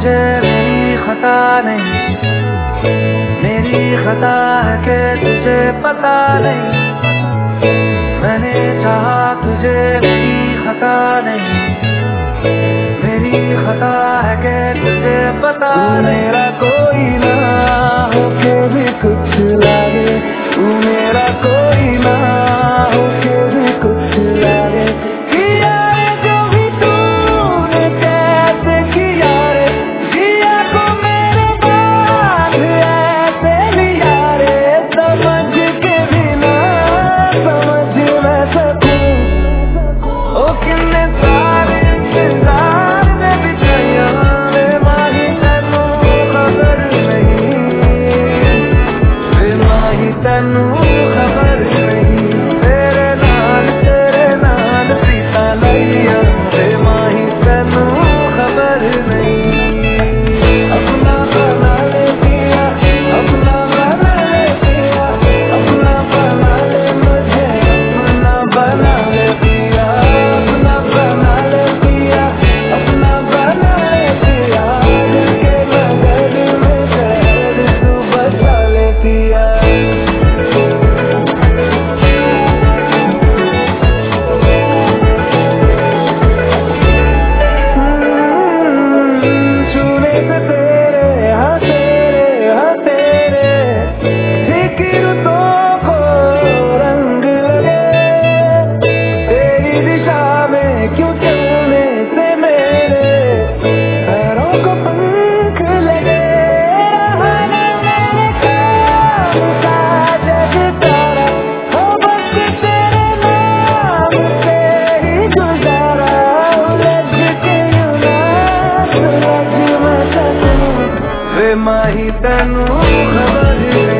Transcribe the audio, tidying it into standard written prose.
तुझे मेरी खता नहीं, मेरी खता है कि तुझे पता नहीं। मैंने चाहा तुझे मेरी खता नहीं, मेरी खता है कि तुझे पता नहीं। मेरा कोई ना होके भी कुछ लागे, तू मेरा कोई ना होके भी कुछ लागे। किया रे जो भी तूने कैसे किया रे, जिया को मेरे बाद ऐसे लिया रे। समझ के भी ना समझ मैं सकूं, ओ किन्ने सारे इंतजार में बिताया रे माही तैनू खबर नहीं, रे माही तैनू खबर नहीं। तेरे नाल सीता लैया रे माही तैनू खबर नहीं। अपना बना ले पिया, अपना बना ले पिया, अपना बना ले मुझे, अपना बना ले पिया, अपना बना ले पिया, अपना बना ले पिया। दिल के नगर में शहर तू बसा ले पिया। छूने से तेरे हाँ तेरे फिक्र तो को रंग लगे, तेरी दिशा में क्यों चलने से मेरे पैरों को पंख लगे। रहना मैंने काम का जग तारा, हो बस तेरे नाम से ही गुजारा। उलझ के यूं ना सुलझ मैं सकूं, वे माही तैनू खबर